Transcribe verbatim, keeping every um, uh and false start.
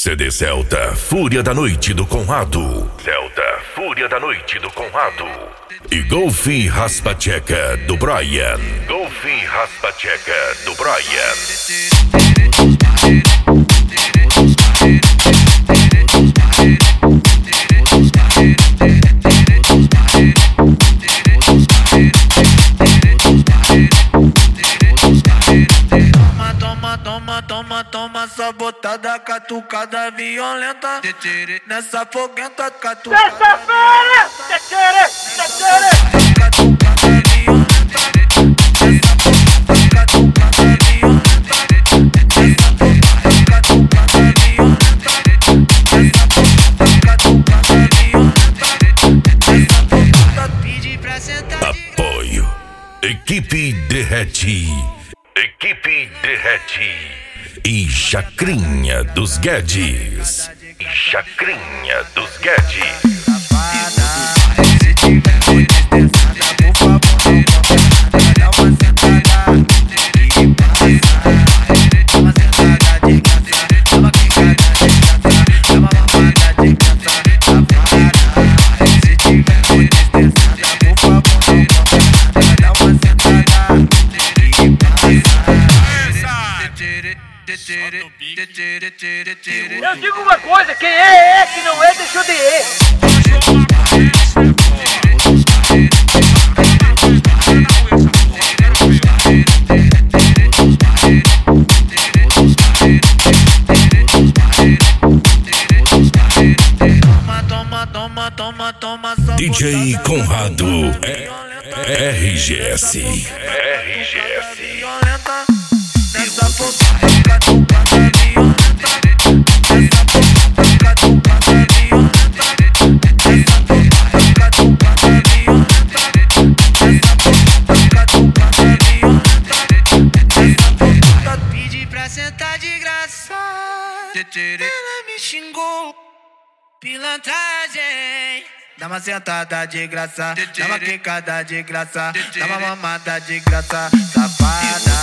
C D Celta, Fúria da Noite do Conrado. Celta, Fúria da Noite do Conrado. E Golfe Raspa Tcheca do Brian. Golfe Raspa Tcheca do Brian. Toma, toma, toma, toma, só botada, catucada violenta. Nessa foguenta, catucada. Sexta-feira! Tchere, tchere. Catucada violenta. Nessa foguenta, catucada violenta. Nessa foguenta, catucada violenta. Nessa foguenta, catucada violenta. Nessa foguenta, pedi pra sentar. Apoio. Equipe Derrete. Equipe Derrete. E Chacrinha dos Guedes. E Chacrinha dos Guedes. Se tiver muito estressada, por favor, não qualquer nada. Dá uma sentada e passa. Dá uma sentada de graça. Dá uma quicada de graça. Dá uma mamada de graça. Safada. Se tiver muito estressada, por favor, não qualquer nada. Dá uma sentada e passa. Eu digo uma coisa, quem é, é, que não é, deixou de ir. Toma, toma, toma, toma, só D J botada, Conrado. é, R G S. R G S. Nessa fogueta, catucada violenta. Nessa fogueta, catucada violenta. Nessa fogueta, catucada violenta. Nessa fogueta, catucada violenta. Nessa fogueta, pedi pra sentar de graça. Ela me xingou, pilantragem. Dá uma sentada de graça, dá uma quicada de graça, dá uma mamada de graça, safada.